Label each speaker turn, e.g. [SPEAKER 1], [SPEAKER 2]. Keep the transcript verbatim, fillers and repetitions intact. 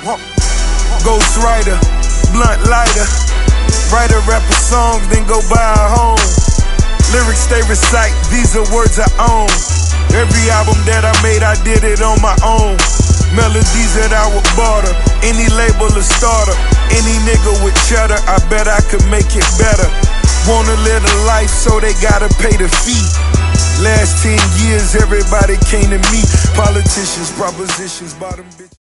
[SPEAKER 1] Ghost writer, blunt lighter. Write a rapper song, then go buy a home. Lyrics they recite, these are words I own. Every album that I made, I did it on my own. Melodies that I would barter, any label a starter. Any nigga with cheddar, I bet I could make it better. Wanna live a life, so they gotta pay the fee. Last ten years, everybody came to me. Politicians, propositions, bottom bitches.